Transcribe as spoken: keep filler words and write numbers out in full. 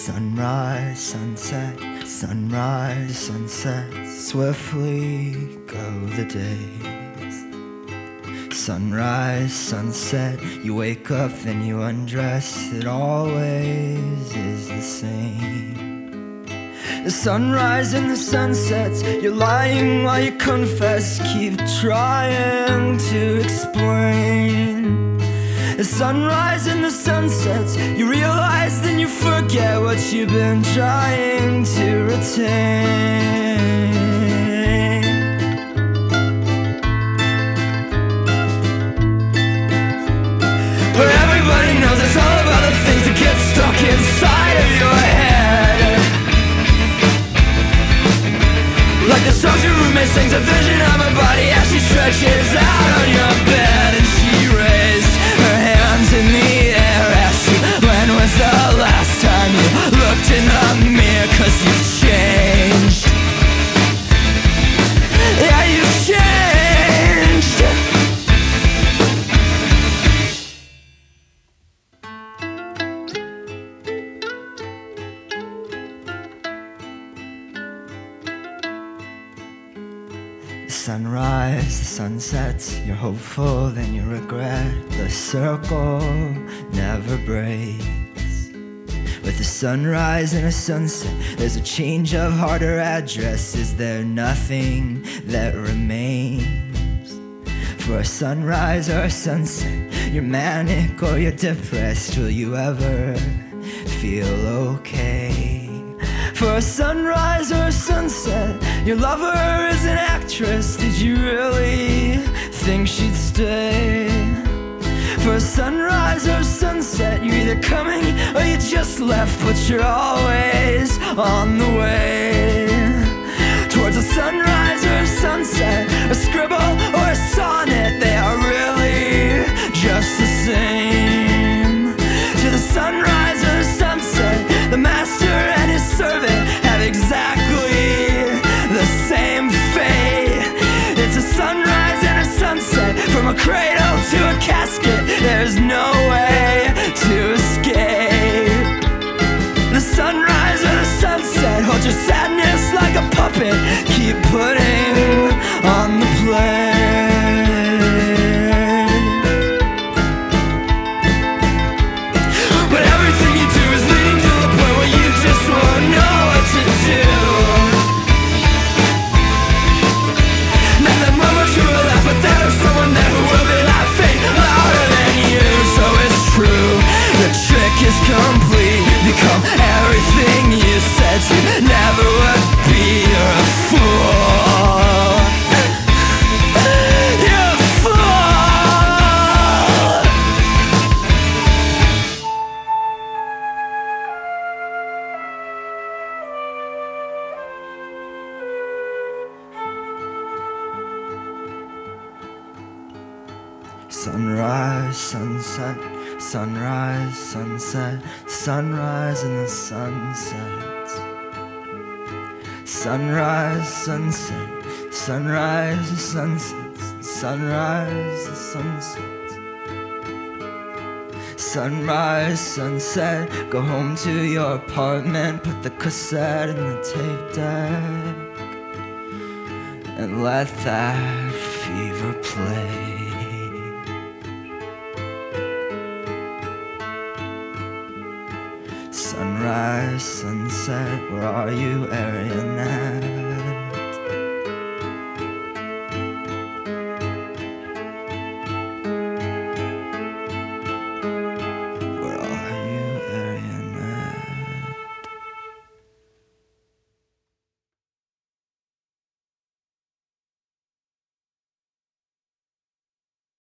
Sunrise, sunset, sunrise, sunset, swiftly go the days. Sunrise, sunset, you wake up, then you undress, it always is the same. The sunrise and the sunsets, you're lying while you confess, keep trying to explain. The sunrise and the sunsets, you realize, then you forget what you've been trying to retain. But everybody knows it's all about the things that get stuck inside of your head. Like the songs your roommate sings, a vision of her body as she stretches out on your bed. And she raised her hands in the air, asked you, when was the last time you looked in the mirror? Cause you've changed. Yeah, you've changed. The sunrise, the sunsets, you're hopeful, then you regret. The circle never breaks. With a sunrise and a sunset, there's a change of heart or address. Is there nothing that remains? For a sunrise or a sunset, you're manic or you're depressed. Will you ever feel okay? For a sunrise or a sunset, your lover is an actress. Did you really think she'd stay? For a sunrise or a sunset, you're either coming or you just left, but you're always on the way. Towards a sunrise or a sunset, a scribble or a sonnet, they are really just the same. To the sunrise or the sunset, the master and his servant have exactly the same fate. It's a sunrise and a sunset, from a cradle to a casket, there's no way to escape. The sunrise or the sunset, hold your sadness like a puppet, keep putting on the play. But everything you do is leading to the point where you just won't know what to do. Not that moment you will laugh, but there's someone there who will be laughing louder than you. So it's true, the trick is complete. Become everything you said you never would be. You're a fool. You're a fool. Sunrise, sunset, sunrise, sunset, sunrise and the sunsets. Sunrise, sunset, sunrise, sunsets, sunrise, sunsets. Sunrise, sunset, go home to your apartment, put the cassette in the tape deck, and let that fever play. Sunrise, sunset, where are you, area now?